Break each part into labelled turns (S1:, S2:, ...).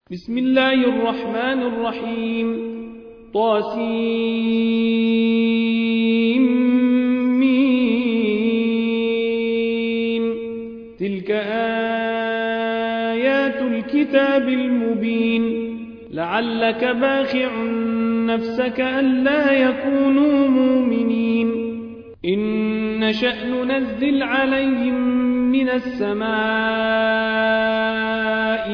S1: بسم الله الرحمن الرحيم طاسيم تلك آيات الكتاب المبين لعلك باخع نفسك ألا يكونوا مؤمنين إن نشأ ننزل عليهم من السماء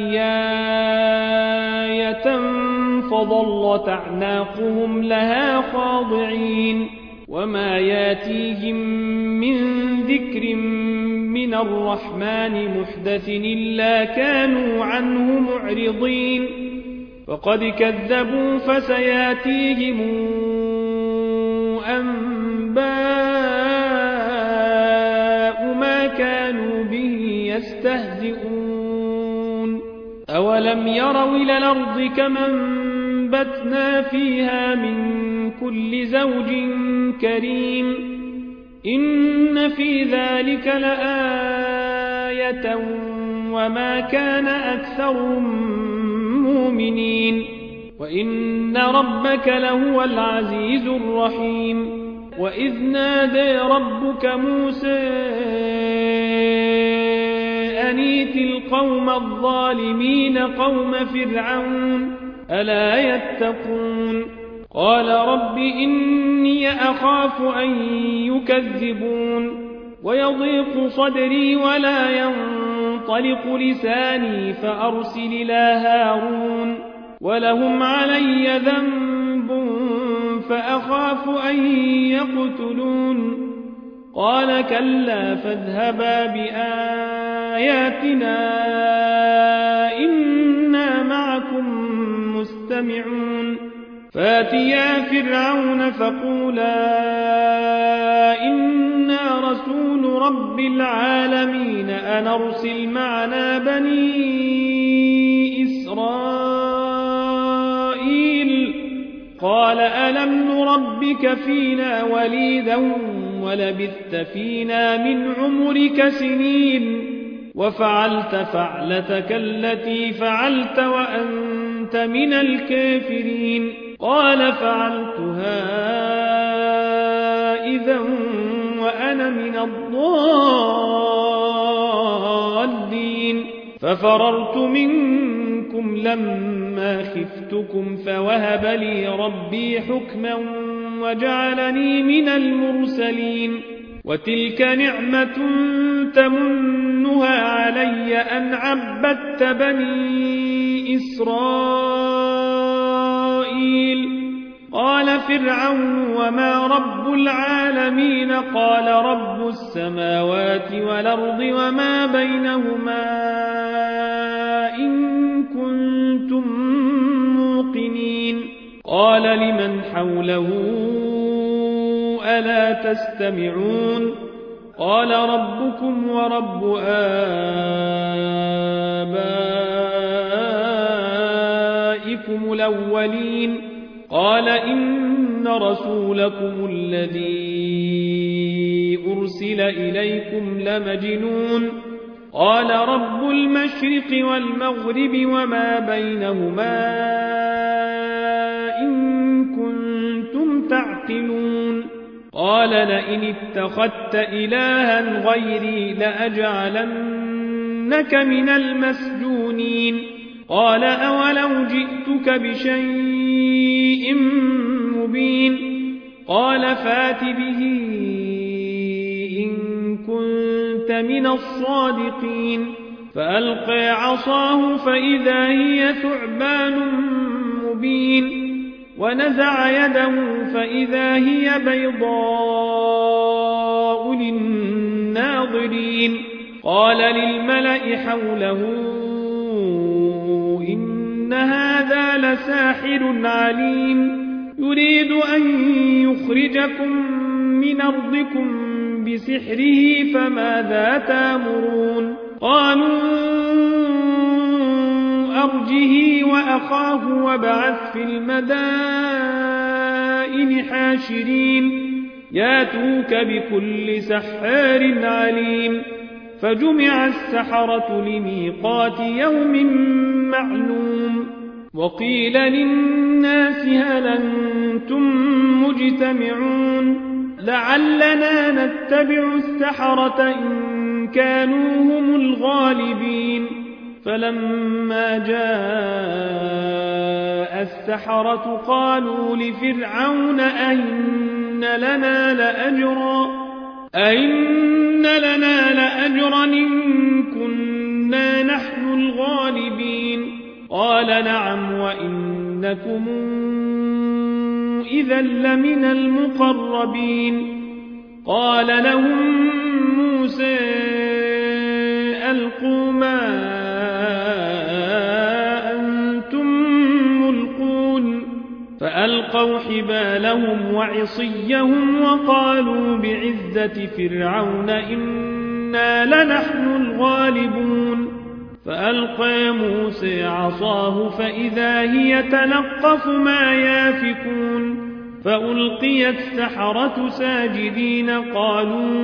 S1: آية فظلت أعناقهم لها خاضعين وما ياتيهم من ذكر من الرحمن محدث إلا كانوا عنه معرضين فقد كذبوا فسياتيهم أنباء ما كانوا به يستهزئون أولم يروا إلى الأرض كما أنبتنا فيها من كل زوج كريم إن في ذلك لآية وما كان أكثرهم مؤمنين وإن ربك لهو العزيز الرحيم وإذ نادى ربك موسى أن ائت القوم الظالمين قوم فرعون ألا يتقون قال رب إني أخاف أن يكذبون ويضيق صدري ولا ينطلق لساني فأرسل إلى هارون ولهم علي ذنب فأخاف أن يقتلون قال كلا فاذهبا بآياتنا إنا معكم مستمعون فاتيا فرعون فقولا إنا رسول رب العالمين أن أرسل معنا بني إسرائيل قال ألم نربك فينا وليدا ولبثت فينا من عمرك سنين وفعلت فعلتك التي فعلت وأنت من الكافرين قال فعلتها إذا وأنا من الضالين ففررت منكم لما خفتكم فوهب لي ربي حكما وجعلني من المرسلين وتلك نعمة تمنها علي أن عبدت بني إسرائيل قال فرعون وما رب العالمين قال رب السماوات والأرض وما بينهما إن كنتم موقنين قال لمن حوله ألا تستمعون قال ربكم ورب آبائكم الأولين قال إن رسولكم الذي أرسل إليكم لمجنون قال رب المشرق والمغرب وما بينهما إن كنتم تعقلون قال لئن اتخذت إلها غيري لأجعلنك من المسجونين قال أولو جئتك بشيء مبين قال فات به إن كنت من الصادقين فألقى عصاه فإذا هي ثعبان مبين ونزع يده فإذا هي بيضاء للناظرين قال للملأ حوله إن هذا لساحر عليم يريد أن يخرجكم من أرضكم بسحره فماذا تأمرون قالوا أرجه وأخاه وابعث في المدائن حاشرين ياتوك بكل سحار عليم فجمع السحرة لميقات يوم معلوم وقيل للناس هل أنتم مجتمعون لعلنا نتبع السحرة إن كانوا هم الغالبين فلما جاء السحرة قالوا لفرعون أئن لنا لأجرا إن كنا نحن الغالبين قال نعم وإنكم إذا لمن المقربين قال لهم موسى ألقوا ما أنتم ملقون فألقوا حبالهم وعصيهم وقالوا بعزة فرعون إنا لنحن الغالبون فألقى موسى عصاه فإذا هي تلقف ما يافكون فألقي السحرة ساجدين قالوا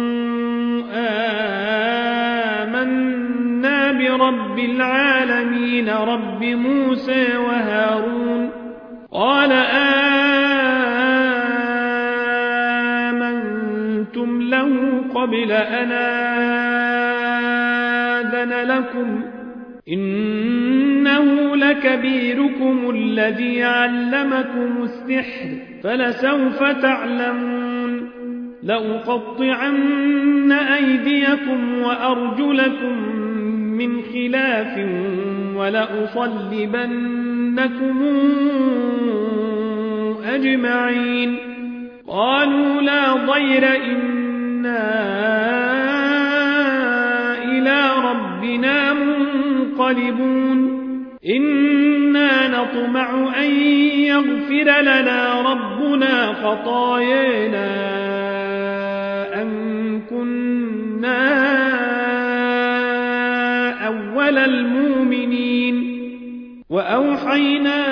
S1: آمنا برب العالمين رب موسى وهارون قال آمنتم له قبل أن آذن لكم إنه لكبيركم الذي علمكم السحر فلسوف تعلمون لأقطعن أيديكم وأرجلكم من خلاف ولأصلبنكم أجمعين قالوا لا ضير إنا إلى ربنا منقلبون إنا نطمع أن يغفر لنا ربنا خطايانا أن كنا أول المؤمنين وأوحينا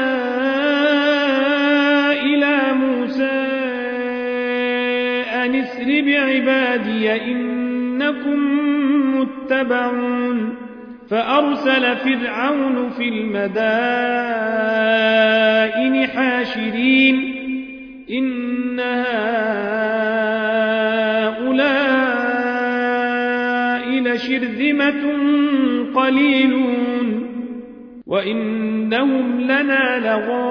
S1: إلى موسى أن اسر بعبادي إنكم متبعون فأرسل فرعون في المدائن حاشرين إن هؤلاء لشرذمة قليلون وإنهم لنا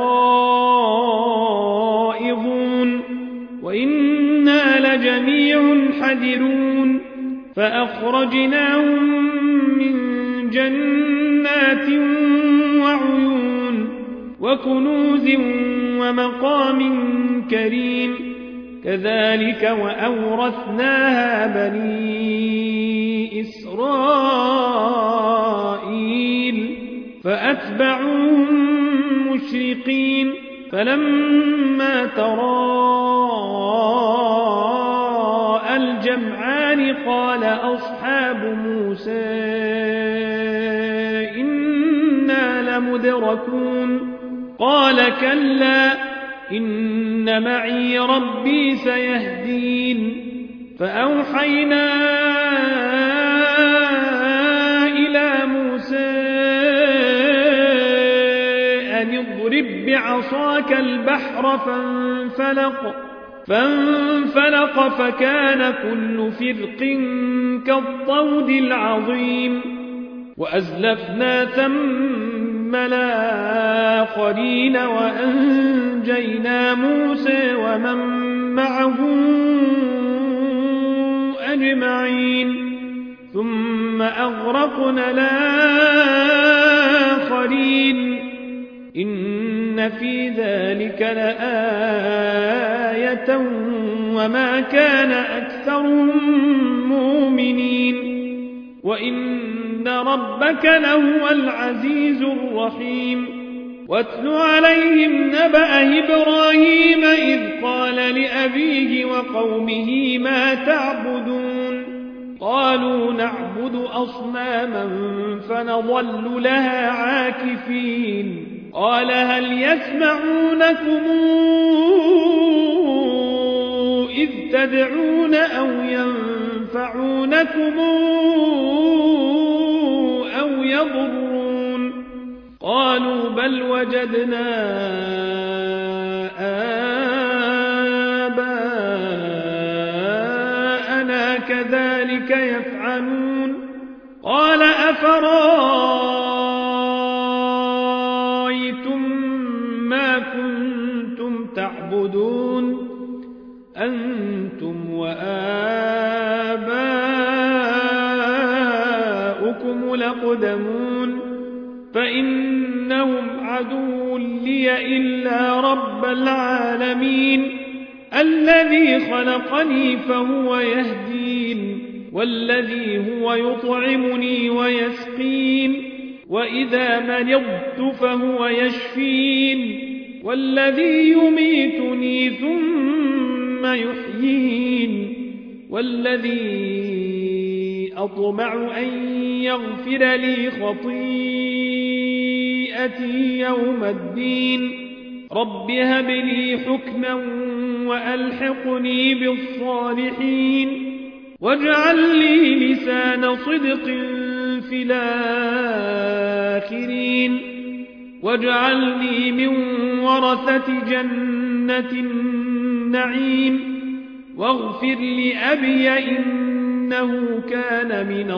S1: لغائظون وإنا لجميع حذرون فأخرجناهم من جنات وعيون وكنوز ومقام كريم كذلك وأورثناها بني إسرائيل فأتبعوهم مشرقين فلما تراءى الجمعان قال أصحاب موسى إنا لمدركون قال كلا إن معي ربي سيهدين فأوحينا إلى موسى أن اضرب بعصاك البحر فانفلق فكان كل فرق كالطود العظيم وأزلفنا ثم الآخرين وأنجينا موسى ومن معه أجمعين ثم أغرقنا الآخرين إن في ذلك لآية وما كان أكثرهم مؤمنين وإن ربك لهو العزيز الرحيم واتل عليهم نبأ إبراهيم إذ قال لأبيه وقومه ما تعبدون قالوا نعبد أصناما فنظل لها عاكفين قال هل يسمعونكم إذ تدعون أو ينفعونكم أو يضرون قالوا بل وجدنا آباءنا كذلك يفعلون قال أفرأيتم ما كنتم تعبدون أنتم وآباؤكم الأقدمون فإنهم عدو لي إلا رب العالمين الذي خلقني فهو يهدين والذي هو يطعمني ويسقين وإذا مرضت فهو يشفين والذي يميتني ثم يحيين والذي أطمع أن يغفر لي خطيئتي يوم الدين رب هب لي حكما وألحقني بالصالحين واجعل لي لسان صدق في الآخرين واجعلني من ورثة جنة النعيم واغفر لأبي إنه كان من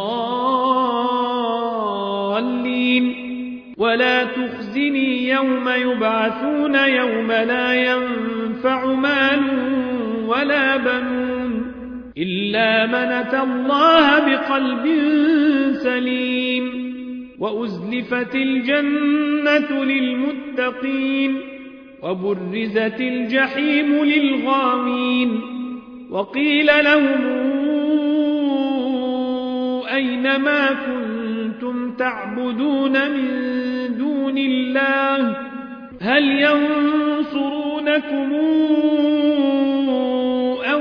S1: الضالين ولا تخزني يوم يبعثون يوم لا ينفع مال ولا بنون إلا من أتى الله بقلب سليم وأزلفت الجنة للمتقين وبرزت الجحيم للغاوين وقيل لهم أين ما كنتم تعبدون من دون الله هل ينصرونكم أو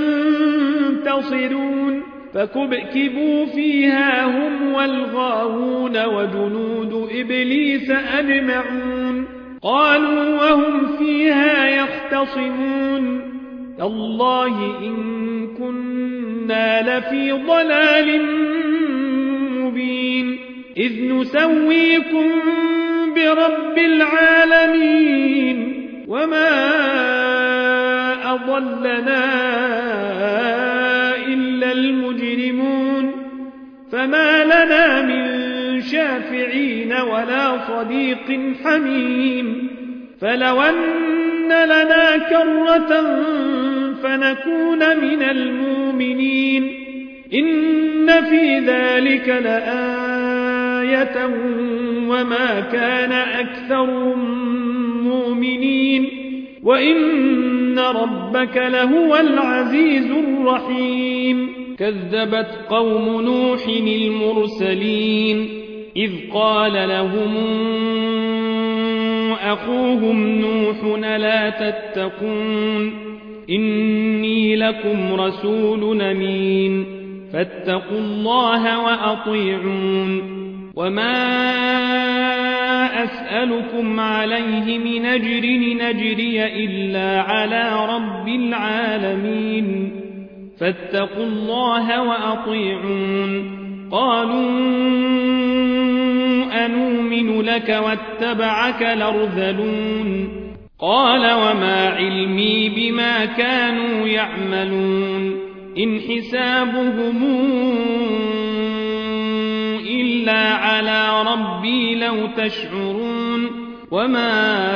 S1: ينتصرون فكبكبوا فيها هم والغاوون وجنود إبليس أجمعون قالوا وهم فيها يختصمون تالله إن كنا لفي ضلال مبين إذ نسويكم برب العالمين وما أضلنا إلا المجرمون فما لنا من شافعين ولا صديق حميم فلو أن لنا كرة فنكون من المؤمنين إن في ذلك لآية وما كان أكثرهم مؤمنين وإن ربك لهو العزيز الرحيم كذبت قوم نوح المرسلين إذ قال لهم أخوهم نوح لا تتقون إني لكم رسول أمين فاتقوا الله وأطيعون وما أسألكم عليه من أجر نجري إلا على رب العالمين فاتقوا الله وأطيعون قالوا أنؤمن لك واتبعك الأرذلون قال وما علمي بما كانوا يعملون إن حسابهم إلا على ربي لو تشعرون وما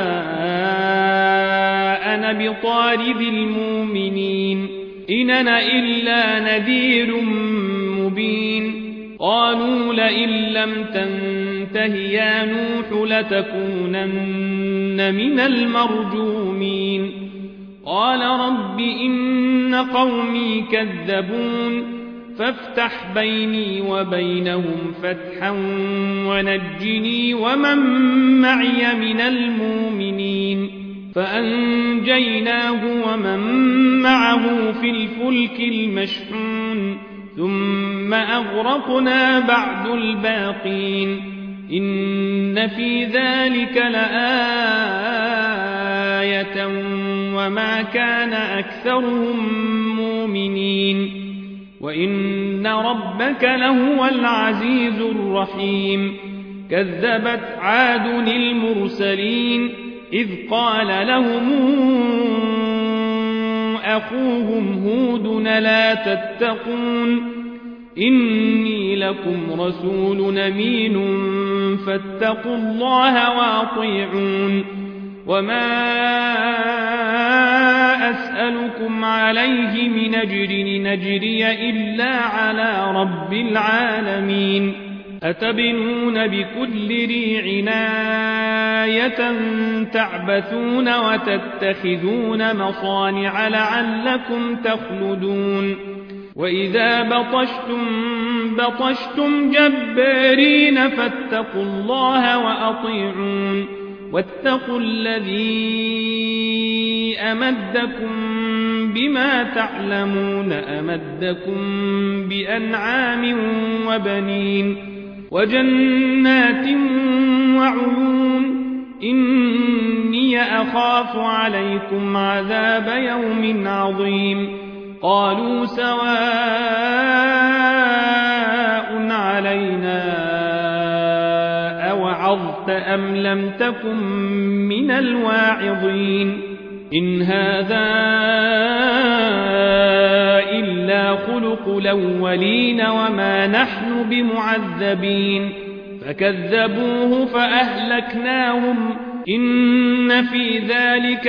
S1: أنا بطارد المؤمنين إن أنا إلا نذير مبين قالوا لئن لم تنته يا نوح لتكونن من المرجومين قال رب إن قومي كذبون فافتح بيني وبينهم فتحا ونجني ومن معي من المؤمنين فأنجيناه ومن معه في الفلك المشحون ثم أغرقنا بعد الباقين إن في ذلك لآية وما كان أكثرهم مؤمنين وإن ربك لهو العزيز الرحيم كذبت عاد المرسلين إذ قال لهم أخوهم هود لا تتقون إني لكم رسول أمين فاتقوا الله وأطيعون وما أسألكم عليه من أجر نجري إلا على رب العالمين أتبنون بكل ريع آية تعبثون وتتخذون مصانع لعلكم تخلدون وإذا بطشتم جبارين فاتقوا الله وأطيعون واتقوا الذي أمدكم بما تعلمون أمدكم بأنعام وبنين وجنات وعيون إني أخاف عليكم عذاب يوم عظيم قالوا سواء علينا أوعظت أم لم تكن من الواعظين إن هذا إلا خلق الأولين وما نحن بمعذبين فكذبوه فأهلكناهم إن في ذلك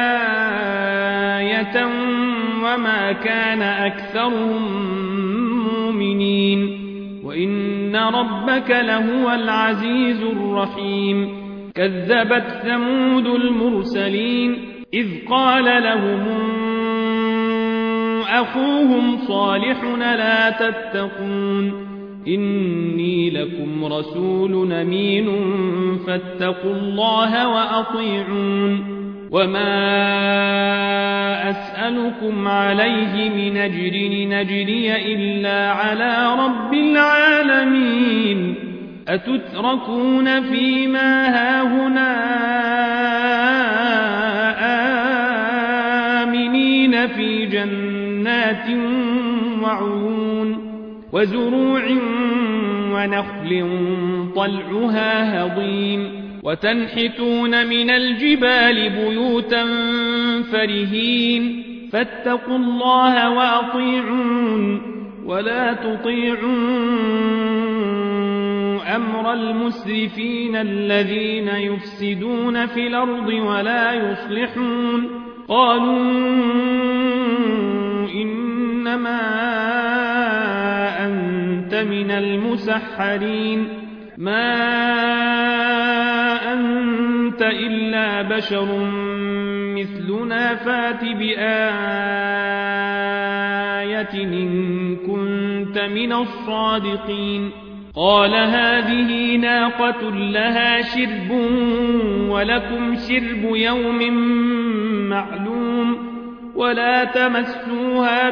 S1: لآية وما كان أكثرهم مؤمنين وإن ربك لهو العزيز الرحيم كذبت ثمود المرسلين إذ قال لهم أخوهم صالح لا تتقون إني لكم رسول أمين فاتقوا الله وأطيعون وما أسألكم عليه من أجر نجري إلا على رب العالمين أتتركون فيما هاهنا آمنين في جنات وعيون وزروع ونخل طلعها هضيم وتنحتون من الجبال بيوتا فرهين فاتقوا الله وأطيعون ولا تطيعوا أمر المسرفين الذين يفسدون في الأرض ولا يصلحون قالوا إنما أنت من المسحرين ما أنت إلا بشر مثلنا فات بآية إن كنت من الصادقين قال هذه ناقة لها شرب ولكم شرب يوم معلوم ولا تمسوها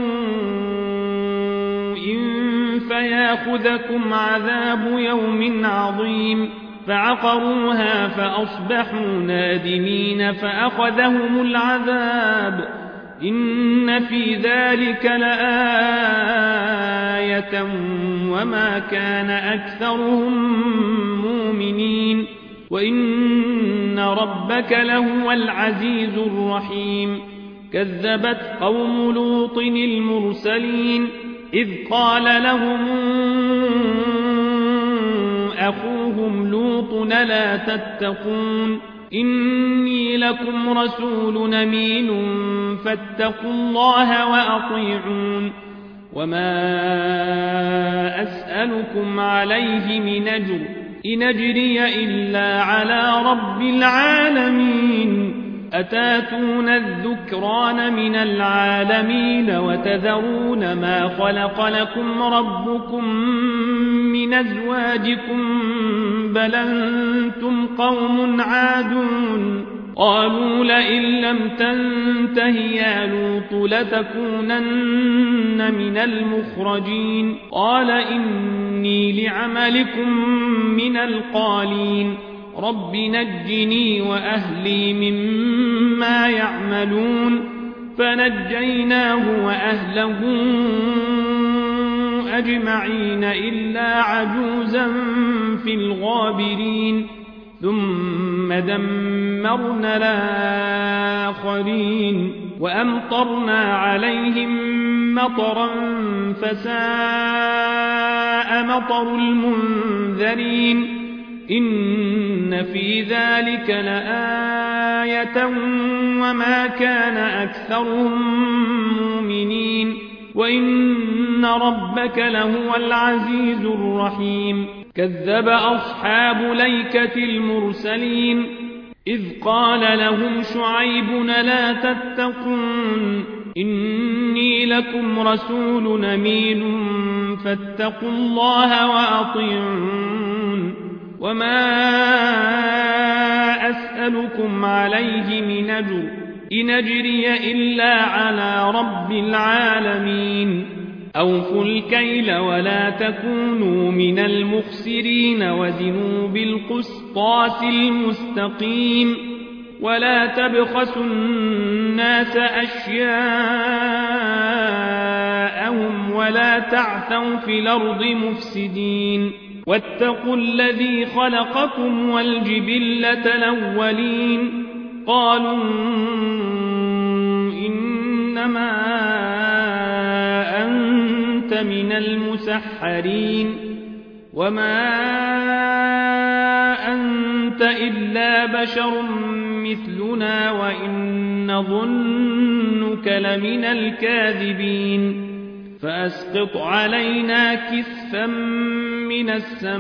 S1: بسوء فياخذكم عذاب يوم عظيم فعقروها فأصبحوا نادمين فأخذهم العذاب إن في ذلك لآية وما كان أكثرهم مؤمنين وإن ربك لهو العزيز الرحيم كذبت قوم لوط المرسلين إذ قال لهم أخوهم لوط لا تتقون إني لكم رسول أمين فاتقوا الله وأطيعون وما أسألكم عليه من أجر إن أجري إلا على رب العالمين أتاتون الذكران من العالمين وتذرون ما خلق لكم ربكم من أزواجكم بل أنتم قوم عادون قالوا لئن لم تنته يا لوط لتكونن من المخرجين قال إني لعملكم من القالين رب نجني وأهلي مما يعملون فنجيناه وأهله أجمعين إلا عجوزا في الغابرين ثم دمرنا الآخرين وأمطرنا عليهم مطرا فساء مطر المنذرين إن في ذلك لآية وما كان أكثرهم مؤمنين وإن ربك لهو العزيز الرحيم كذب أصحاب ليكة المرسلين إذ قال لهم شعيب لا تتقون إني لكم رسول أمين فاتقوا الله وأطيعون وما أسألكم عليه من أجر إن أجري إلا على رب العالمين أوفوا الكيل ولا تكونوا من المخسرين وزنوا بالقسطاس المستقيم ولا تبخسوا الناس أشياءهم ولا تعثوا في الأرض مفسدين واتقوا الذي خلقكم والجبلة الأولين قالوا إنما أنت من المسحرين وما أنت إلا بشر مثلنا وإن نظنك لمن الكاذبين فأسقط علينا كسفا من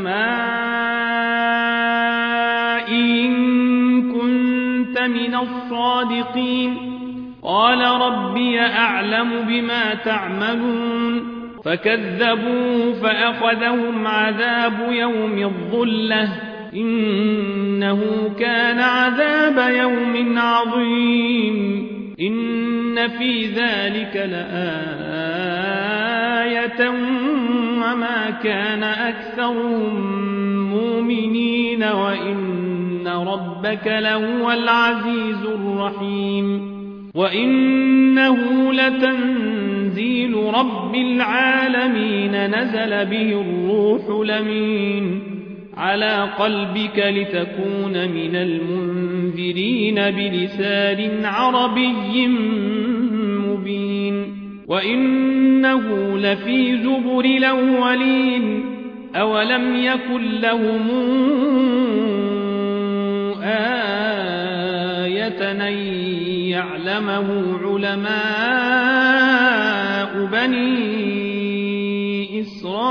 S1: السماء إن كنت من الصادقين قال ربي أعلم بما تعملون فكذبوه فأخذهم عذاب يوم الظلة إنه كان عذاب يوم عظيم إن في ذلك لآية وما كان أكثرهم مؤمنين وإن ربك لهو العزيز الرحيم وإنه لتنزيل رب العالمين نزل به الروح الأمين على قلبك لتكون من المنذرين بلسان عربي مبين وإنه لفي زبر الأولين أولم يكن لهم آية أن يعلمه علماء بني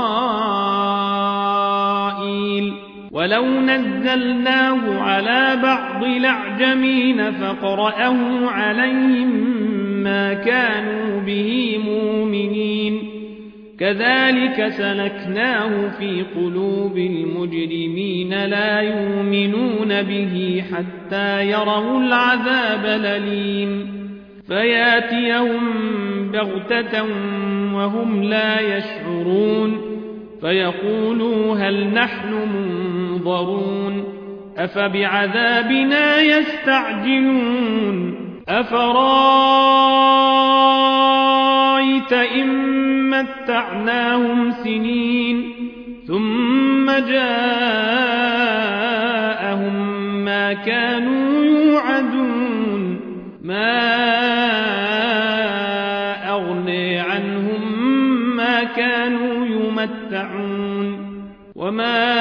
S1: إسرائيل ولو نزلناه على بعض الأعجمين فقرأه عليهم ما كانوا به مؤمنين كذلك سلكناه في قلوب المجرمين لا يؤمنون به حتى يروا العذاب الأليم فياتيهم بغتة وهم لا يشعرون فيقولوا هل نحن منظرون أفبعذابنا يستعجلون أفرايت إن متعناهم سنين ثم جاءهم ما كانوا يوعدون ما أغني عنهم ما كانوا يمتعون وما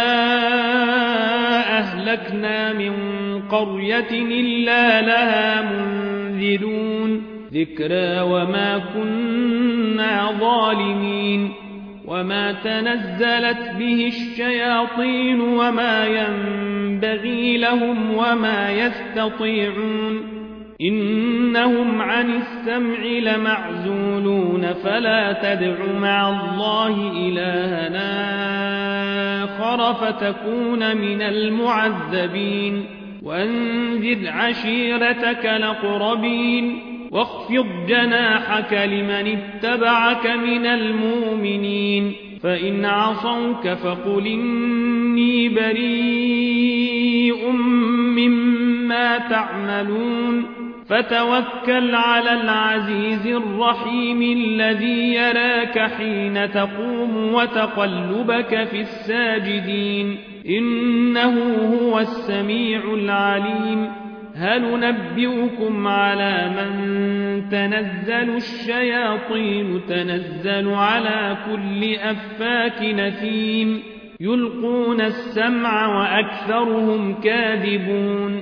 S1: أهلكنا من قرية إلا لها منذرون ذكرى وما كنا ظالمين وما تنزلت به الشياطين وما ينبغي لهم وما يستطيعون إنهم عن السمع لمعزولون فلا تدع مع الله إلهنا آخر فتكون من المعذبين وأنذر عشيرتك الأقربين واخفض جناحك لمن اتبعك من المؤمنين فإن عصوك فقل إني بريء مما تعملون فتوكل على العزيز الرحيم الذي يراك حين تقوم تحسبهم وتقلبك في الساجدين إنه هو السميع العليم هل ننبئكم على من تنزل الشياطين تنزل على كل أفاك نثيم يلقون السمع وأكثرهم كاذبون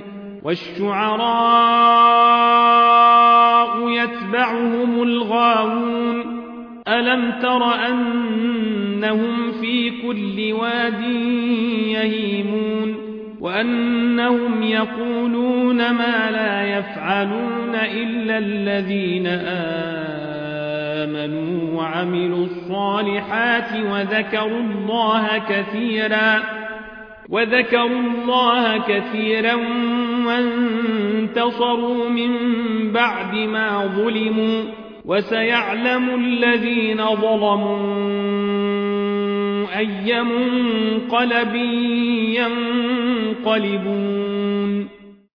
S1: والشعراء يتبعهم الغاوون ألم تر أنهم في كل واد يهيمون وأنهم يقولون ما لا يفعلون إلا الذين آمنوا وعملوا الصالحات وذكروا الله كثيرا وانتصروا من بعد ما ظلموا وسيعلم الذين ظلموا أي منقلب ينقلبون